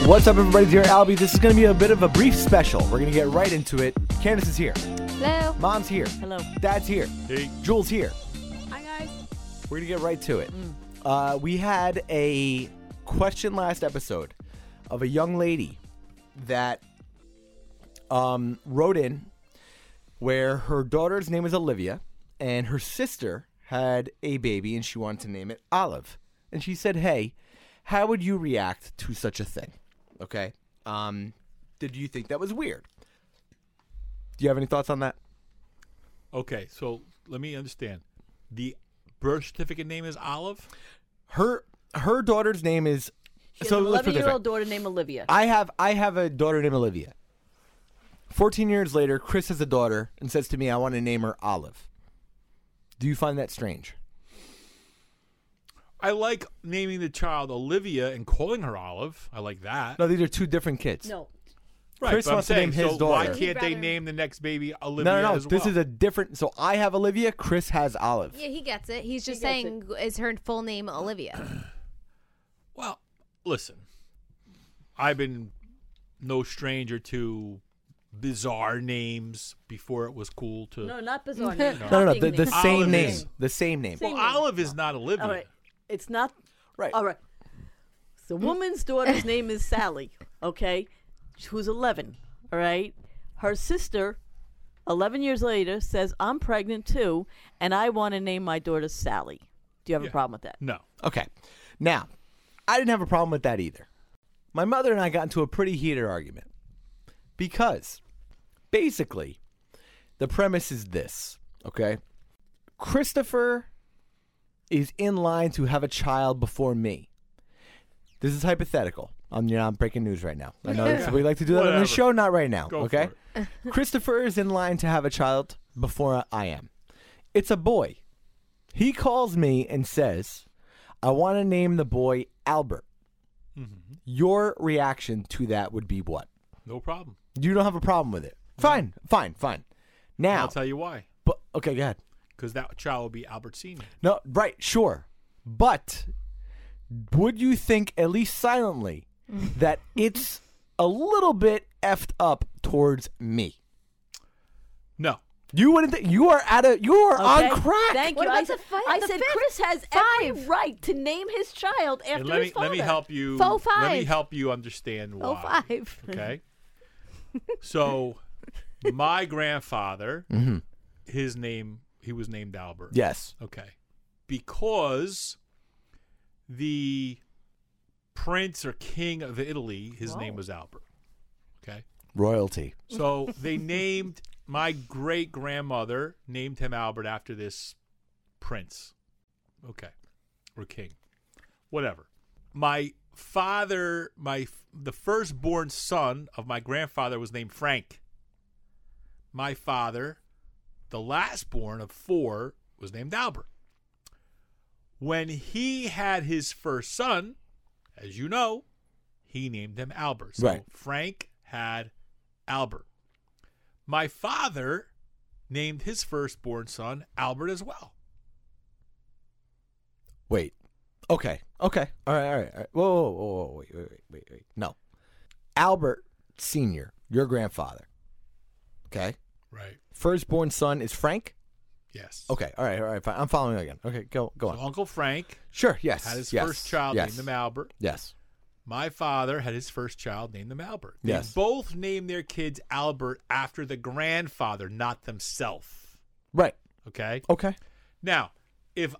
What's up, everybody? Dear Albie, this is going to be a bit of a brief special. We're going to get right into it. Candace is here. Hello. Mom's here. Hello. Dad's here. Hey. Jules here. Hi, guys. We're going to get right to it. We had a question last episode of a young lady that wrote in where her daughter's name is Olivia and her sister had a baby and she wanted to name it Olive. And she said, hey, how would you react to such a thing? Okay. Did you think that was weird? Do you have any thoughts on that? Okay, so let me understand. The birth certificate name is Olive? Her daughter's name is. She has So an let's put it this way. 11-year-old daughter named Olivia. I have a daughter named Olivia. 14 years later, Chris has a daughter and says to me, I want to name her Olive. Do you find that strange? I like naming the child Olivia and calling her Olive. I like that. No, these are two different kids. No. Right, Chris but I'm wants to saying, name his so daughter. why So he'd can't they rather- name the next baby Olivia No. as well? This is a different. So I have Olivia. Chris has Olive. Yeah, he gets it. He's just He gets saying, is her full name Olivia? Well, listen. I've been no stranger to bizarre names before it was cool to... No, not bizarre name. No. Shocking The name. same Olive name. is- The same name. Well, Olive is not Olivia. All right. It's not. Right. All right. The woman's daughter's name is Sally, okay? Who's 11, all right? Her sister, 11 years later, says, I'm pregnant too, and I want to name my daughter Sally. Do you have a Yeah. problem with that? No. Okay. Now, I didn't have a problem with that either. My mother and I got into a pretty heated argument because basically the premise is this, okay? Christopher is in line to have a child before me. This is hypothetical. I'm breaking news right now. I know Yeah. we like to do that on Whatever. the show, not right now, Go okay? for Christopher is in line to have a child before I am. It's a boy. He calls me and says, I want to name the boy Albert. Mm-hmm. Your reaction to that would be what? No problem. You don't have a problem with it. Fine. Now, I'll tell you why. but okay, go ahead. Because that child will be Albert Sr. No, right, sure. But would you think, at least silently, that it's a little bit effed up towards me? No. You wouldn't think you are on Okay? crack. Thank What you. about I said, the fi- I the said fifth? Chris has every 5. right to name his child after And let his father. me help you. Faux Let me five. help you understand Oh, why. 5. Okay. So, my grandfather, he was named Albert. Yes. Okay. Because the prince or king of Italy, his name was Albert. Okay. Royalty. So they named my great grandmother named him Albert after this prince. Okay. Or king. Whatever. My father, the firstborn son of my grandfather was named Frank. My father, the lastborn of 4, was named Albert. When he had his first son, as you know, he named him Albert. So Right. Frank had Albert. My father named his firstborn son Albert as well. Wait. Okay. All right. Whoa. Wait. No. Albert Sr., your grandfather. Okay. Right. Firstborn son is Frank? Yes. Okay. All right. Fine. I'm following again. Okay. Go So on. Uncle Frank Sure. Yes. had his yes, first child yes, named him Albert. Yes. My father had his first child named him Albert. They Yes. both named their kids Albert after the grandfather, not themselves. Right. Okay? Okay. Now, if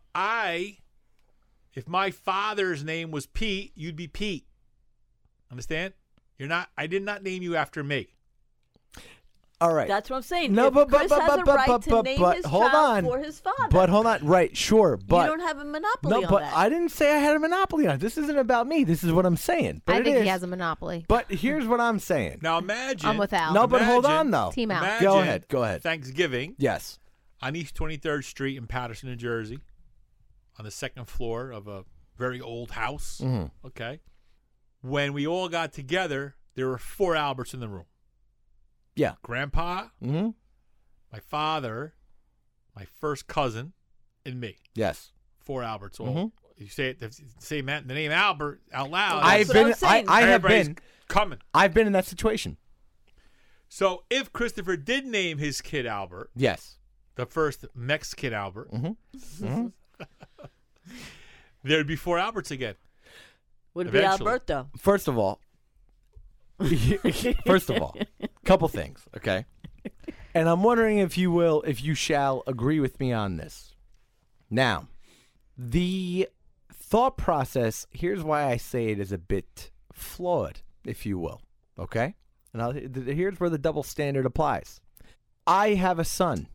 my father's name was Pete, you'd be Pete. Understand? I did not name you after me. All right. That's what I'm saying. No, If but Chris has a right to name his hold child on. for his father. But hold on. Right. Sure. But you don't have a monopoly no. on But that. I didn't say I had a monopoly on it. This isn't about me. This is what I'm saying. But I it think is. he has a monopoly. But here's what I'm saying. Now imagine. I'm with Al. No, but hold on Imagine- though. Team out. imagine Go ahead. Go ahead. Thanksgiving Yes. on East 23rd Street in Patterson, New Jersey, on the second floor of a very old house. Mhm. Okay. When we all got together, there were 4 Alberts in the room. Yeah. Grandpa, Mm-hmm. my father, my first cousin, and me. Yes. 4 Alberts all Mhm. You say the name Albert out loud. I've what I'm been. saying. I have everybody's been. coming. I've been in that situation. So if Christopher did name his kid Albert, Yes. the first Mexican Albert, Mm-hmm. there'd be 4 Alberts again. Would be Eventually. Alberto. First of all, couple things, okay? And I'm wondering if you shall agree with me on this. Now, the thought process, here's why I say it is a bit flawed, if you will, okay? And here's where the double standard applies. I have a son.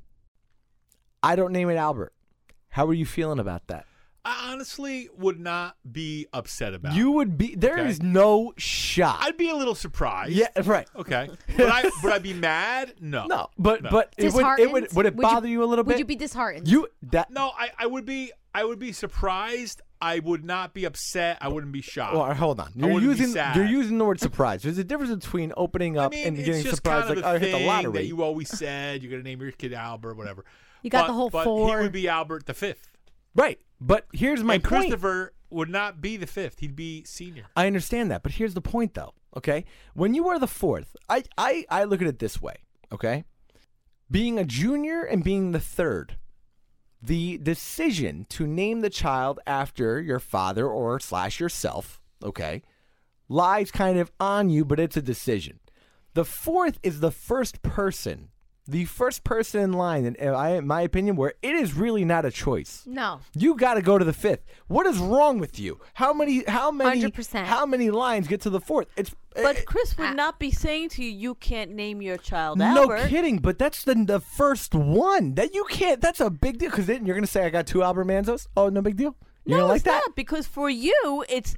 I don't name it Albert. How are you feeling about that? I honestly would not be upset about You it. would be. There Okay. is no shot. I'd be a little surprised. Yeah, right. Okay. Would I be mad? No. No, but No. but it would Disheartened? would it Would you- bother you a little bit? Would you be disheartened? No, I would be surprised. I would not be upset. I wouldn't be shocked. Well, hold on. I wouldn't be You're sad. using the word surprise. There's a difference between opening up I mean, and it's getting just surprised, kind of like a I hit the thing lottery. that you always said you're going to name your kid Albert, whatever. You got the whole but 4. he would be Albert the 5th. Right, but here's my And point. Christopher would not be the 5th. He'd be senior. I understand that, but here's the point, though. Okay, when you are the 4th, I look at it this way. Okay, being a junior and being the 3rd, the decision to name the child after your father or / yourself, okay, lies kind of on you, but it's a decision. The 4th is the first person in line, in my opinion, where it is really not a choice. No. You got to go to the 5th. What is wrong with you? How many 100%. How many lines get to the 4th? But Chris would not be saying to you can't name your child no Albert. kidding. But that's the first one that you can't. That's a big deal because then you're gonna say I got 2 Albert Manzos. Oh, no big deal. You No, don't like it's that? not, because for you it's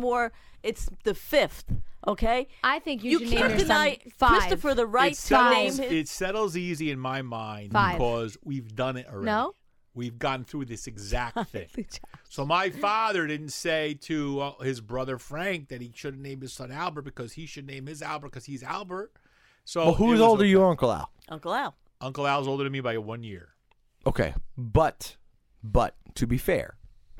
the 5th. Okay. I think you should name can't your son deny 5. Christopher the right to name his. It settles easy in my mind 5. because we've done it already. No? We've gone through this exact thing. So my father didn't say to his brother Frank that he shouldn't name his son Albert because he should name his Albert because he's Albert. So Well, it who's was older, okay. you or Uncle Al? Uncle Al. Uncle Al's older than me by 1 year. Okay, but to be fair,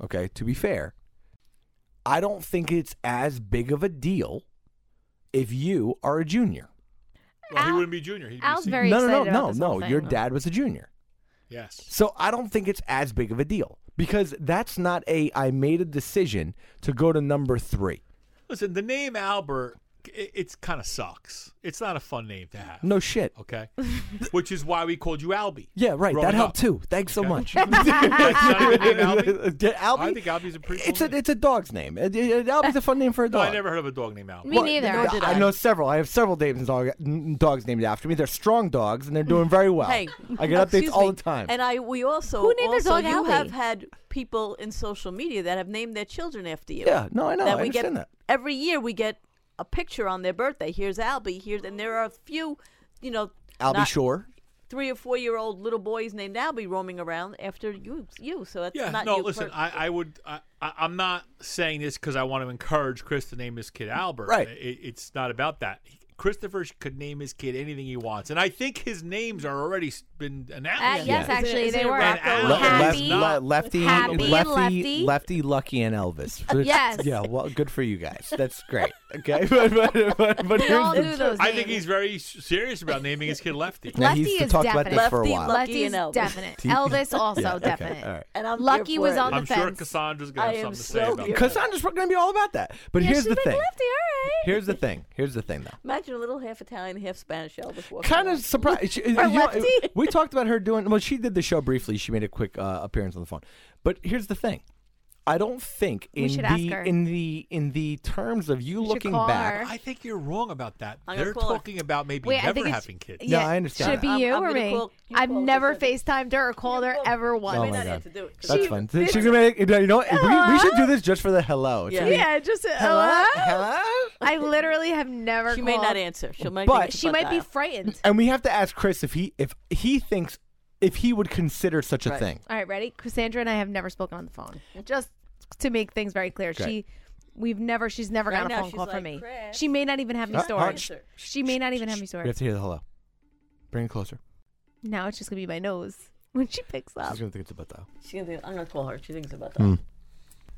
I don't think it's as big of a deal if you are a junior. Well, he Al- wouldn't be junior. He'd be Al's senior. very no, excited no, about no, this no, whole no. thing. Your dad was a junior. Yes. So I don't think it's as big of a deal because that's not I made a decision to go to number 3. Listen, the name Albert, it's kind of sucks. It's not a fun name to have. No shit. Okay? Which is why we called you Albie. Yeah, right. growing That helped up. too. Thanks so Okay. much. That's not a good name, Albie? Yeah, Albie? I think Albie's a pretty cool name. It's a dog's name. Albie's a fun name for a No, dog. I never heard of a dog named Albie. Me neither. nor did I I. know several. I have several dogs named after me. They're strong dogs, and they're doing very well. Hey, I get updates excuse all me. the time. And we also Who named their dog you Albie? have had people in social media that have named their children after you. Yeah, no, I know. That I we understand get that. every year. We get a picture on their birthday. Here's Albie. And there are a few, Albie not- Shore. 3 or 4 year old little boys named Albie roaming around after you. So that's Yeah, not no, you. listen, I'm not saying this because I want to encourage Chris to name his kid Albert. Right. It's not about that. Christopher could name his kid anything he wants. And I think his names are already been announced. Yes, Yeah. actually, Is it they were. Rocco? Happy. Lefty, Happy, Lefty. Lefty, Lucky, and Elvis. Yes. Yeah, well, good for you guys. That's great. Okay, but We all here's knew those I names. think he's very serious about naming his kid Lefty. Now, Lefty he's is talked about this definite. for a Lefty, while. Lucky, Letty's and Elvis. definite. Elvis also Yeah, okay, definite. all right. And I'm Lucky here was for on it. the I'm sure fence. Cassandra's going I to have am something to so say about here. that. Cassandra's going to be all about that. But here's the she's thing. like, Lefty, all right. Here's the thing. Here's the thing, though. Imagine a little half Italian, half Spanish Elvis walking Kind around. of surprised. Lefty. We talked about her doing. Well, she did the show briefly. She made a quick appearance on the phone. But here's the thing. I don't think We should ask her. in the terms of you should looking call back. her. I think you're wrong about that. I'm gonna They're call her. talking about maybe Wait, I never think it's- having kids. Yeah, I understand Should it be that. you I'm or gonna me? call- you I've call never Chris. FaceTimed her or called her ever once. Oh You my may not God. have to do it. 'cause That's She- fun. this- She's gonna make. You know what? We should do this just for the hello. It's Yeah. gonna be, Yeah, just Hello. Hello. I literally have never. She may called. not answer. She might. But- think it's She about might be that. frightened. And we have to ask Chris if he thinks if he would consider such a Right. thing. All right, ready? Cassandra and I have never spoken on the phone. Just to make things very clear, Great. she's never Right gotten a now phone she's call from like, me. "Chris." She may not even have me stored. Answer. She may not even have me We stored. have to hear the hello. Bring it closer. Now it's just gonna be my nose when she picks up. She's gonna think it's about that. She's gonna think, I'm gonna call her. She thinks about that. Hmm.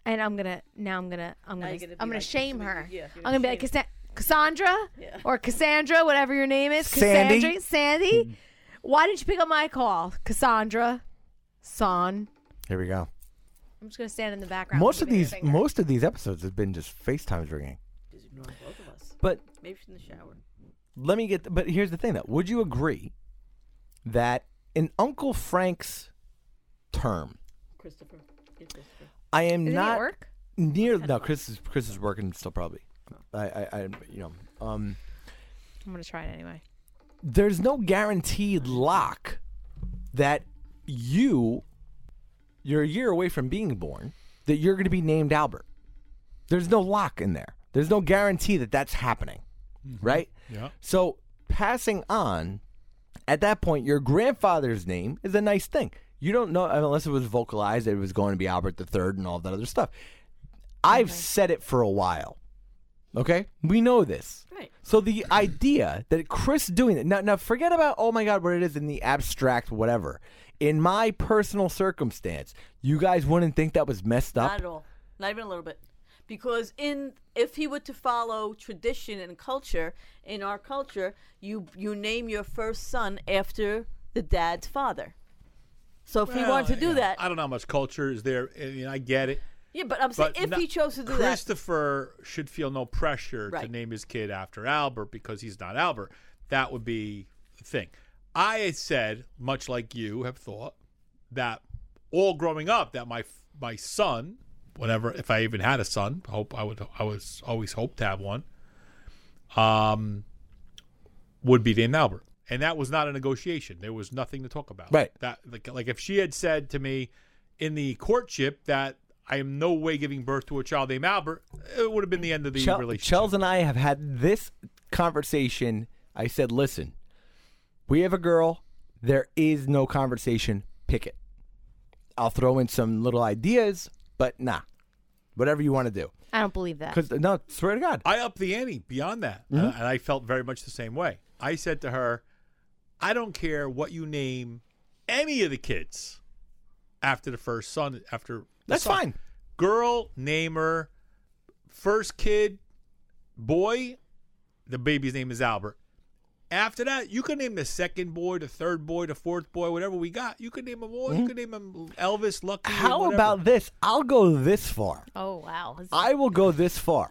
And I'm gonna you're gonna be like, shame her. yeah, you're I'm gonna be like Cassandra Yeah. or Cassandra, whatever your name is. Sandy? Cassandra, Sandy. Why didn't you pick up my call, Cassandra? Son. Here we go. I'm just gonna stand in the background. Most and of give you a these finger. most of these episodes have been just FaceTimes ringing. Just ignore both of us. But Maybe she's in the shower. let me get. But here's the thing, though. Would you agree that in Uncle Frank's term, Christopher. Yeah, Christopher. I am Isn't he not at work? near? No, Chris is working still probably. I I'm gonna try it anyway. there's no guaranteed lock that you're a year away from being born that you're going to be named Albert. There's no lock in there. There's no guarantee that that's happening, right? Yeah. So passing on, at that point, your grandfather's name is a nice thing. You don't know unless it was vocalized that it was going to be Albert III and all that other stuff. I've said it for a while. Okay, we know this. Right. So the idea that Chris doing it now forget about oh my God what it is in the abstract whatever. In my personal circumstance, you guys wouldn't think that was messed up. Not at all. Not even a little bit. Because if he were to follow tradition and culture, in our culture, you name your first son after the dad's father. So if he wanted to do that, I don't know how much culture is there. I mean, I get it. yeah, but I'm saying But if he chose to do that, Christopher should feel no pressure to Right. name his kid after Albert because he's not Albert. That would be the thing. I had said, much like you have thought, that all growing up, that my son, whatever, if I even had a son, I was always hoped to have one, would be named Albert. And that was not a negotiation. There was nothing to talk about. Right. That like if she had said to me in the courtship that I am no way giving birth to a child named Albert, it would have been the end of the relationship. Chels and I have had this conversation. I said, listen, we have a girl. There is no conversation. Pick it. I'll throw in some little ideas, but nah. Whatever you want to do. I don't believe that. Because, no, swear to God. I upped the ante beyond that. And I felt very much the same way. I said to her, I don't care what you name any of the kids after the first son, after the That's son. fine. Girl, name her. First kid, boy, the baby's name is Albert. After that, you can name the second boy, the third boy, the fourth boy, whatever we got. You could name them all. You could name them Elvis, Lucky. How whatever. about this? I'll go this far. Oh wow. I will go this far.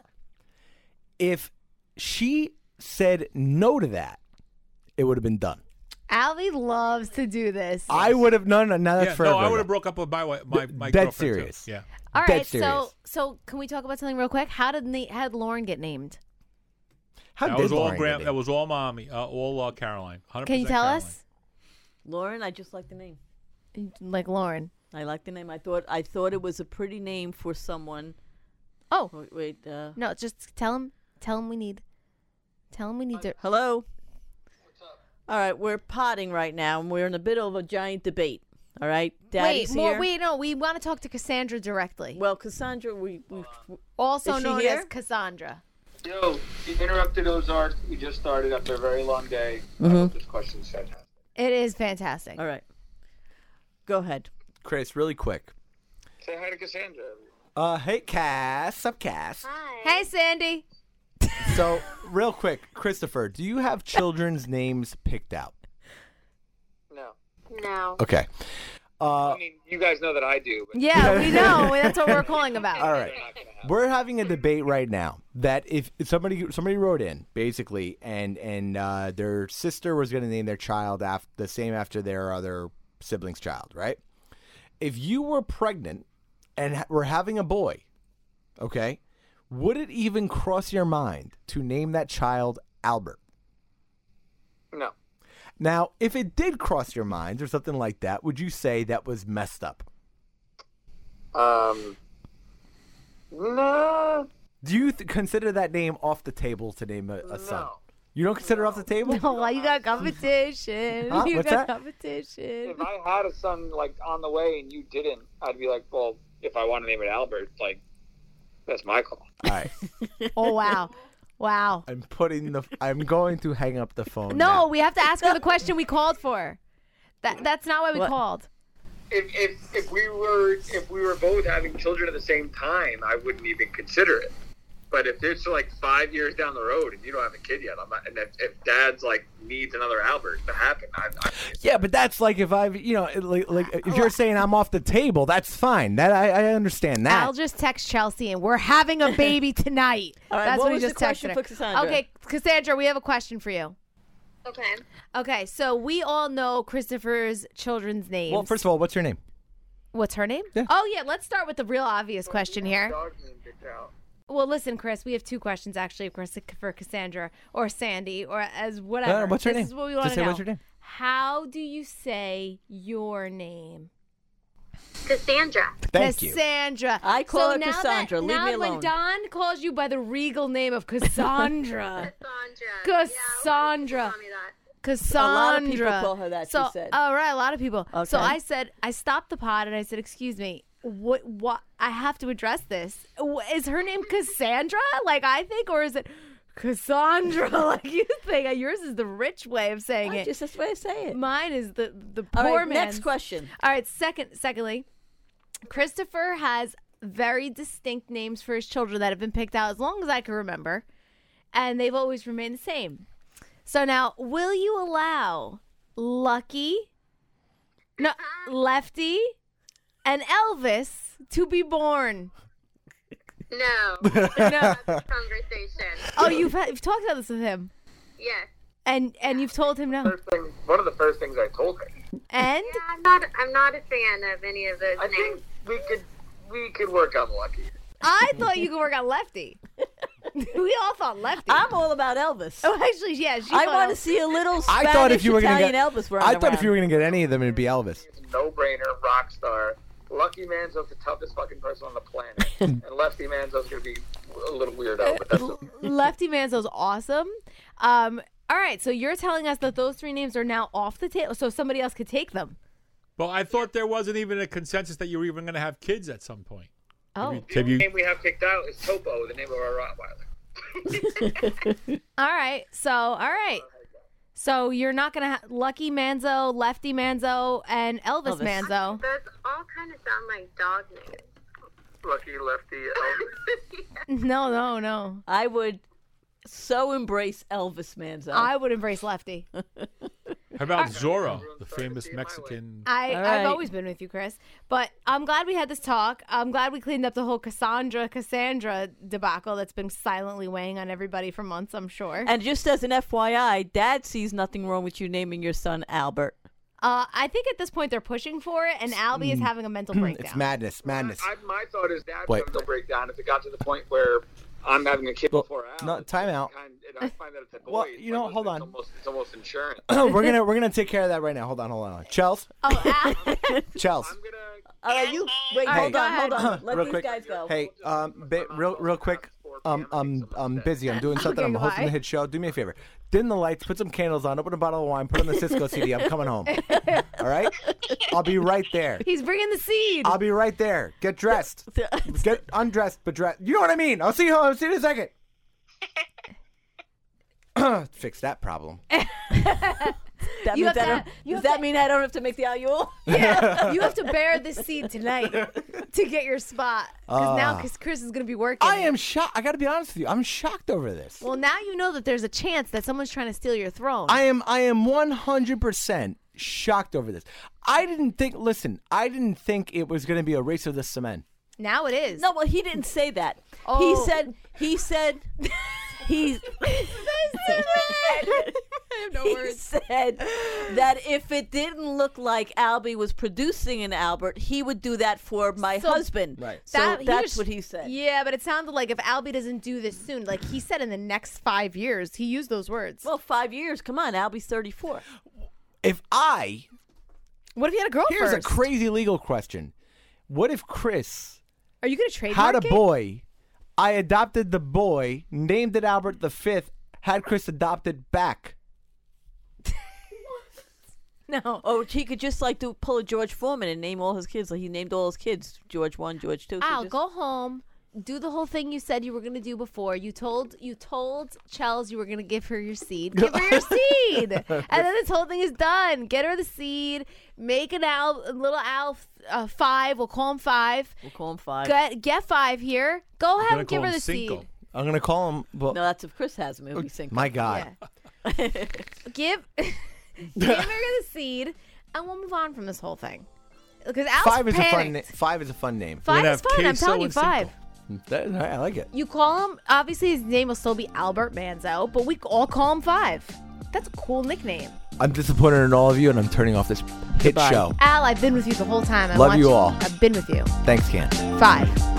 If she said no to that, it would have been done. Alvy loves to do this. I would have no. Now that's Yeah, forever. no, I would ago. have broke up with my Dead girlfriend, serious. Too. Yeah. All dead right, serious. so can we talk about something real quick? How did Lauren get named? How That did was all Lauren get it? That was all mommy, all Caroline. 100% Can you tell Caroline. us? Lauren, I just like the name. Like Lauren. I like the name. I thought it was a pretty name for someone. Oh Wait. no, just tell him. Tell him we need. Tell him we need to. Hello. All right, we're potting right now, and we're in a bit of a giant debate. All right, Daddy's here. We want to talk to Cassandra directly. Well, Cassandra, we Also is she known here? as Cassandra. Yo, you interrupted Ozark. We just started after a very long day. I hope this question's fantastic. It is fantastic. all right. Go ahead. Chris, really quick. Say hi to Cassandra. Hey, Cass. Up, Cass. Hey, Sandy. So, real quick, Christopher, do you have children's names picked out? No. Okay. I mean, you guys know that I do. But Yeah, we know. That's what we're calling about. All right. they're not gonna happen. We're having a debate right now that if somebody wrote in basically and their sister was going to name their child the same after their other sibling's child, right? If you were pregnant and were having a boy, okay, would it even cross your mind to name that child Albert? No. Now, if it did cross your mind or something like that, would you say that was messed up? No. Do you consider that name off the table to name a son? No. You don't consider it off the table? Oh, well, you got competition. Huh? You What's got that? competition. If I had a son like on the way and you didn't, I'd be like, well, if I want to name it Albert, like, that's my call. All right. Oh wow, wow. I'm going to hang up the phone. No, now. we have to ask her the question we called for. That's not why we What? called. if we were both having children at the same time, I wouldn't even consider it. But if it's like 5 years down the road and you don't have a kid yet, I'm not. And if Dad's like needs another Albert to happen, Yeah, but that's like if I've, like if you're saying I'm off the table, that's fine. That I understand that. I'll just text Chelsea and we're having a baby tonight. All right, That's what what he was just the question texted for her. Cassandra? Okay, Cassandra, we have a question for you. Okay. Okay, so we all know Christopher's children's names. Well, first of all, what's your name? What's her name? Yeah. Oh, yeah, let's start with the real obvious question here. Dog name picked out. Well, listen, Chris, we have two questions actually for Cassandra or Sandy or as whatever. What's her This name? is what we want Just to say know. what's your name. How do you say your name? Cassandra. Thank you. Cassandra. I call her now Cassandra. That, Leave now me when alone. Don calls you by the regal name of Cassandra. Cassandra. Cassandra. Yeah, a lot of people call me that. Cassandra. A lot of people call her that, she So, said. Oh, right, a lot of people. So Okay. I said, I stopped the pod and I said, excuse me, what, I have to address this. Is her name Cassandra, like I think, or is it Cassandra, like you think? Yours is the rich way of saying it. Just that's the way I say it. Mine is the All poor right, man's. next question. All right, secondly, Christopher has very distinct names for his children that have been picked out as long as I can remember, and they've always remained the same. So now, will you allow Lucky, Lefty, and Elvis to be born? No. No. Conversation. Oh, you've talked about this with him, Yes. and you've told him no. One of the first things I told her. And Yeah, I'm not a fan of any of those I names. think we could work on Lucky. I thought you could work on Lefty. We all thought Lefty. I'm all about Elvis. Oh, actually, yeah. I want to see a little I Spanish thought if you were gonna Italian get, Elvis running I thought if you were around. gonna get any of them, it'd be Elvis. It's a no-brainer, rock star. Lucky Manzo's the toughest fucking person on the planet, and Lefty Manzo's gonna be a little weirdo. But that's Lefty Manzo's awesome. All right, so you're telling us that those three names are now off the table, so somebody else could take them. Well, I thought there wasn't even a consensus that you were even going to have kids at some point. Oh, Have you? the name we have picked out is Topo, the name of our Rottweiler. all right. So you're not gonna have Lucky Manzo, Lefty Manzo, and Elvis Elvis. Manzo. Those all kind of sound like dog names. Lucky, Lefty, Elvis. No. I would so embrace Elvis Manzo. I would embrace Lefty. How about Zorro, the Starting to famous see it my way. Mexican? All I've right. always been with you, Chris. But I'm glad we had this talk. I'm glad we cleaned up the whole Cassandra debacle that's been silently weighing on everybody for months, I'm sure. And just as an FYI, Dad sees nothing wrong with you naming your son Albert. I think at this point they're pushing for it, and Albie is having a mental breakdown. It's madness. My thought is Dad Wait. would break down if it got to the point where I'm having a kid Well, before Al. no, time out. And I find that it's a boy. Well, it's you know, like, hold it's on. It's almost insurance. we're gonna take care of that right now. Hold on. Chels, Chels. I'm gonna. All right, you wait. All Hold right, on, go hold on. Let real these quick. guys go. Hey, real quick. I'm busy. I'm doing something. I'm Okay, hosting why? the hit show. Do me a favor. Dim the lights. Put some candles on. Open a bottle of wine. Put on the Cisco CD. I'm coming home. All right. I'll be right there. He's bringing the seed. I'll be right there. Get dressed. Get undressed, but dressed. You know what I mean. I'll see you. I'll see you in a second. Fix that problem. That You means have I to- don't, you does have that to- mean I don't have to make the ayul? Yeah, you have to bear this seed tonight to get your spot. Because now Chris is going to be working. I am shocked. I got to be honest with you. I'm shocked over this. Well, now you know that there's a chance that someone's trying to steal your throne. I am 100% shocked over this. I didn't think it was going to be a race of the cement. Now it is. No, well, he didn't say that. Oh. He said, he said that if it didn't look like Albie was producing an Albert, he would do that for my So- husband. Right. So He that's was- what he said. Yeah, but it sounded like if Albie doesn't do this soon, like he said in the next 5 years, he used those words. Well, 5 years. Come on, Albie's 34. What if you had a girl Here's first? a crazy legal question. What if Chris Are you going to trademark had a it? boy, I adopted the boy, named it Albert V, had Chris adopted back? No. Or he could just like pull a George Foreman and name all his kids. Like he named all his kids George 1, George 2. So Al, just- go home. do the whole thing you said you were going to do before. You told Chels you were going to give her your seed. Give her your seed. And then this whole thing is done. Get her the seed. Make a little Al 5. We'll call him 5. We'll call him 5. Get 5 here. Go ahead gonna and give call her him the Cinco. seed. I'm gonna call him. Well, No, that's if Chris has him. It'll be Cinco. my God. Yeah. give her the seed, and we'll move on from this whole thing. Because Al's 5 is panicked. 5 is a fun name. 5 gonna is have fun. I'm queso telling you, and Cinco. 5. I like it. You call him, obviously his name will still be Albert Manzo, but we all call him 5. That's a cool nickname. I'm disappointed in all of you, and I'm turning off this hit Goodbye. show. Al, I've been with you the whole time. I Love want you all. I've been with you. Thanks, Can. 5.